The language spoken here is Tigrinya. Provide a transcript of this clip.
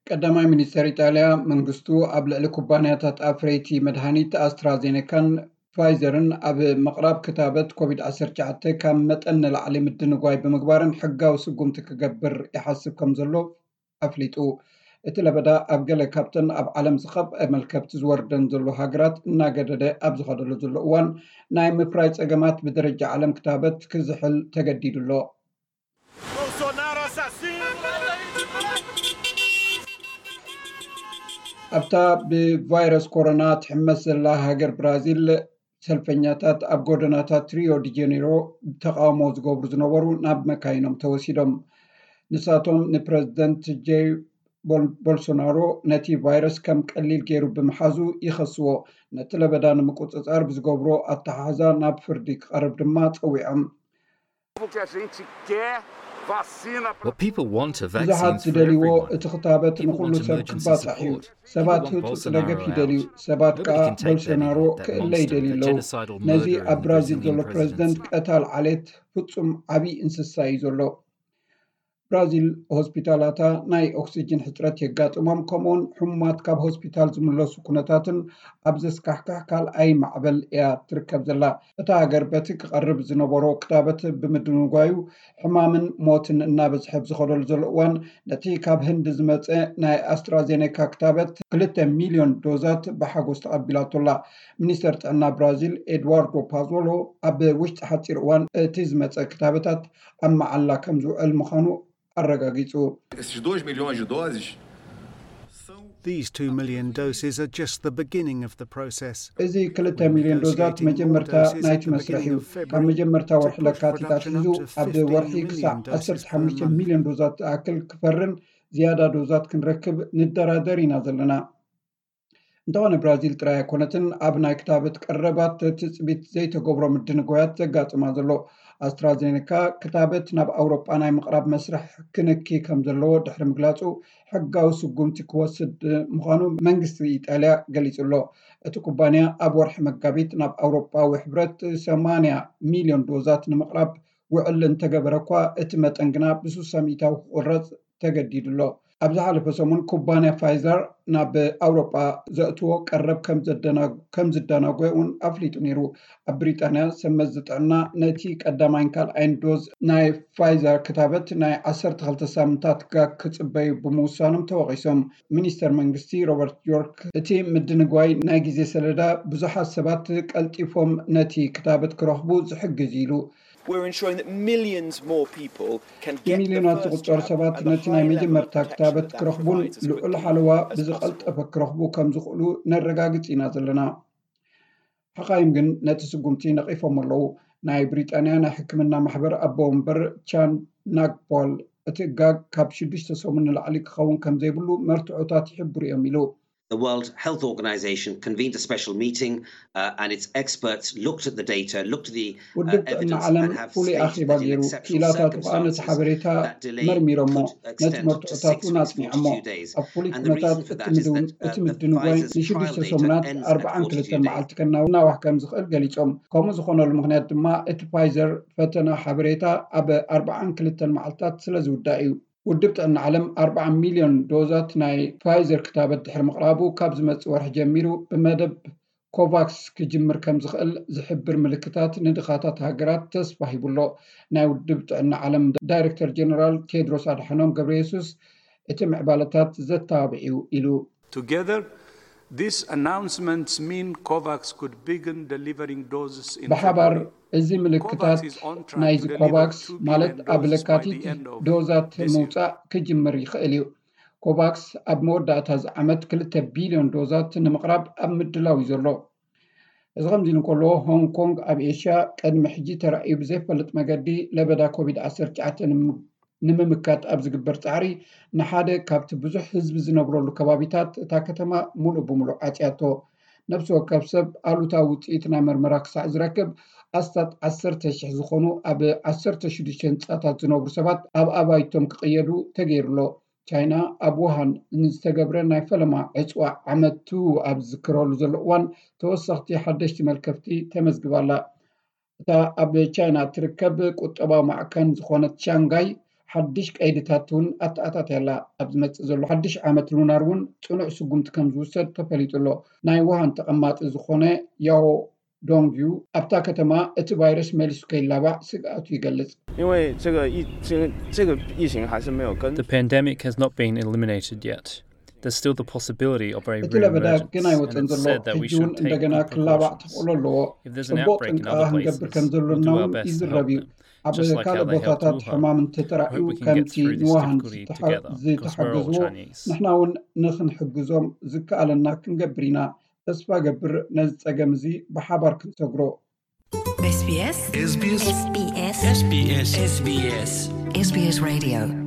ቀዳማይ ሚኒስትር ኢጣልያ መንግስቱ ኣብ ልዕሊ ኩባንያታት ኣፍረይቲ መድሃኒት ኣስትራዜኔካን ፋይዘርን ኣብ ምቕራብ ክታበት ኮቪድ-19 ካብ መጠን ንላዕሊ ምድንጓይ ብምግባርን ሕጋዊ ስጉምቲ ክገብር ይሓስብ ከም ዘሎ ኣፍሊጡ። እቲ ለበዳ ኣብ ገለ ካብተን ኣብ ዓለም ዝኸብአ መልከብቲ ዝወርደን ዘሎ ሃገራት እናገደደ ኣብ ዝኸደሉ ዘሎ እዋን ናይ ምፍራይ ፀገማት ብደረጃ ዓለም ክታበት ክዝሕል ተገዲዱሎ። ኣብታ ብቫይረስ ኮሮና ትሕመስ ዘላ ሃገር ብራዚል ሰልፈኛታት ኣብ ጎደናታት ሪዮ ዲ ጀኔሮ ተቃውሞ ዝገብሩ ዝነበሩ ናብ መካይኖም ተወሲዶም። ንሳቶም ንፕረዚደንት ጀር ቦልሶናሮ ነቲ ቫይረስ ከም ቀሊል ገይሩ ብምሓዙ ይኸስዎ። ነቲ ለበዳ ንምቁፅፃር ብዝገብሮ ኣተሓሕዛ ናብ ፍርዲ ክቐርብ ድማ ፀዊዖም። ብዙሓት ዝደልይዎ እቲ ክታበት ንኩሉ ሰብ ክባፅሕ እዩ። ሰባት ህፁፅ ደገፍ ይደልዩ፣ ሰባት ከዓ ቦልሶናሮ ክእለ ይደልዩ ኣለው። ነዚ ኣብ ብራዚል ዘሎ ፕረዚደንት ቀታል ዓሌት ፍፁም ዓብይ እንስሳ እዩ ዘሎ። ብራዚል ሆስፒታላታ ናይ ኦክሲጅን ሕፅረት የጋጥሞም፣ ከምኡውን ሕሙማት ካብ ሆስፒታል ዝምለሱ ኩነታትን ኣብ ዘስካሕካሕ ካልኣይ ማዕበል እያ ትርከብ ዘላ። እታ ሃገር በቲ ክቐርብ ዝነበሮ ክታበት ብምድንጓዩ ሕማምን ሞትን እናበዝሐ ዝኸደሉ ዘሎ እዋን ነቲ ካብ ህንዲ ዝመፀ ናይ ኣስትራዜኔካ ክታበት 2 ሚልዮን ዶዛት ብሓጎስ ተቐቢላቶላ። ሚኒስተር ጥዕና ብራዚል ኤድዋርዶ ፓዞሎ ኣብ ውሽጢ ሓፂር እዋን እቲ ዝመፀ ክታበታት ኣብ መዓላ ከም ዝውዕል ምዃኑ አረጋጊጹ። Esses 2 milhões de doses These 2 million doses are just the beginning of the process. እዚ 2 ሚልዮን ዶዛት መጀመርታ ናይቲ መስርሕ እዩ። ካብ መጀመርታ ወርሒ ለካቲት ኣትሒዙ ኣብ ወርሒ ክሳዕ 15 ሚልዮን ዶዛት ኣክል ክፈርን ዝያዳ ዶዛት ክንረክብ ንደራደር ኢና ዘለና። እንተኾነ ብራዚል ጥራይ ኣይኮነትን ኣብ ናይ ክታበት ቀረባት ትፅቢት ዘይተገብሮ ምድንጓያት ዘጋጥማ ዘሎ። ኣስትራዜኔካ ክታበት ናብ ኣውሮጳ ናይ ምቕራብ መስርሕ ክንኪ ከም ዘለዎ ድሕሪ ምግላፁ ሕጋዊ ስጉምቲ ክወስድ ምዃኑ መንግስቲ ኢጣልያ ገሊጹ ኣሎ። እቲ ኩባንያ ኣብ ወርሒ መጋቢት ናብ ኣውሮጳዊ ሕብረት 80 ሚልዮን ዶዛት ንምቕራብ ውዕል እንተገበረ እኳ እቲ መጠን ግና ብ60 ክቁረፅ ተገዲዱሎ። ኣብ ዝሓለፈ ሰሙን ኩባንያ ፋይዘር ናብ ኣውሮጳ ዘእትዎ ቀረብ ከም ዝደናጎየ እውን ኣፍሊጡ ነይሩ። ኣብ ብሪጣንያ ሰመዝ ጥዕና ነቲ ቀዳማይን ካልኣይን ዶዝ ናይ ፋይዘር ክታበት ናይ 12 ሳምንታት ክፅበዩ ብምውሳኖም ተወቂሶም። ሚኒስተር መንግስቲ ሮበርት ዮርክ እቲ ምድንጓይ ናይ ግዜ ሰሌዳ ብዙሓት ሰባት ቀልጢፎም ነቲ ክታበት ክረኽቡ ዝሕግዝ ኢሉ We're ensuring that millions more people can get ሚሊዮናት ዝቁፀሩ ሰባት ነቲ ናይ መጀመርታ ክታበት ክረኽቡን ልዑል ሓለዋ ብዝቐልጠፈ ክረኽቡ ከም ዝኽእሉ ነረጋግፅ ኢና ዘለና። ሓኻይም ግን ነቲ ስጉምቲ ነቒፎም ኣለው። ናይ ብሪጣንያ ናይ ሕክምና ማሕበር ኣቦ ወንበር ቻን ናግፖል እቲ ጋግ ካብ 6 ሰሙን ንላዕሊ ክኸውን ከም ዘይብሉ መርትዖታት ይሕብሩ እዮም ኢሉ። The World Health Organization convened a special meeting and its experts looked at the data, looked at the evidence and have stated that in exceptional circumstances that delay could extend to 6 weeks, 42 days. And the reason for that is that Pfizer's trial data ends at 42 days. ናዋሕ ከም ዝኽእል ገሊፆም። ከምኡ ዝኾነሉ ምክንያት ድማ እቲ ፋይዘር ፈተና ሓበሬታ ኣብ 42 መዓልታት ስለ ዝውዳእ እዩ። ውድብ ጥዕና ዓለም 40 ሚልዮን ዶዛት ናይ ፋይዘር ክታበት ድሕሪ ምቕራቡ ካብ ዝመፅእ ወርሒ ጀሚሩ ብመደብ ኮቫክስ ክጅምር ከም ዝኽእል ዝሕብር ምልክታት ንድኻታት ሃገራት ተስፋ ሂቡሎ። ናይ ውድብ ጥዕና ዓለም ዳይሬክተር ጀነራል ቴድሮስ ኣድሓኖም ገብረየሱስ እቲ ምዕባለታት ዘተባብዑ ኢሉ Together, these announcements mean COVAX could begin delivering doses in በሓባር እዚ ምልክታት ናይዚ ኮቫክስ ማለት ኣብ ለካቲት ዶዛት ምውፃእ ክጅምር ይኽእል እዩ። ኮቫክስ ኣብ መወዳእታ ዓመት 2 ቢልዮን ዶዛት ንምቕራብ ኣብ ምድላው እዩ ዘሎ። እዚ ከምዚ ንከሎ ሆንግ ኮንግ ኣብ ኤሽያ ቀድሚ ሕጂ ተራእዩ ብዘይፈልጥ መገዲ ለበዳ ኮቪድ-19 ንምምካት ኣብ ዝግበር ፃዕሪ ንሓደ ካብቲ ብዙሕ ህዝቢ ዝነብረሉ ከባቢታት እታ ከተማ ሙሉእ ብሙሉእ ዓፅያቶ። ነብሲ ወከፍ ሰብ ኣሉታዊ ውፅኢት ናይ ምርመራ ክሳዕ ዝረክብ ኣስታት 10,000 ዝኾኑ ኣብ 16 ህንፃታት ዝነብሩ ሰባት ኣብ ኣባይቶም ክቕየዱ ተገይሩሎ። ቻይና ኣብ ውሃን ንዝተገብረ ናይ ፈለማ ዕፅዋዕ ዓመቱ ኣብ ዝክረሉ ዘሎ እዋን ተወሰኽቲ ሓደሽቲ መልከፍቲ ተመዝግባላ። እታ ኣብ ቻይና ትርከብ ቁጠባዊ ማዕከን ዝኾነት ሻንጋይ ሓድሽ ቀይድታት እውን ኣተኣታትያላ ኣብ ዝመጽእ ዘሎ ሓድሽ ዓመት ሉናር እውን ጽኑዕ ስጉምቲ ከም ዝውሰድ ተፈሊጡሎ ናይ ውሃን ተቐማጢ ዝኾነ ያው ዶንግዩ ኣብታ ከተማ እቲ ቫይረስ መሊሱ ከይላባዕ ስግኣቱ ይገልጽ The pandemic has not been eliminated yet. There's still the possibility of a reemergence, and it's said that we should take precautions. If there's an outbreak in other places, we'll do our best to help them. Just like how they helped Wuhan. I hope we can get through this difficulty together, because we're all Chinese. ንሕና እውን ንኽንሕግዞም ዝከኣለና ክንገብር ኢና ተስፋ ገብር ነዚ ፀገም እዚ ብሓባር ክንሰግሮ SBS Radio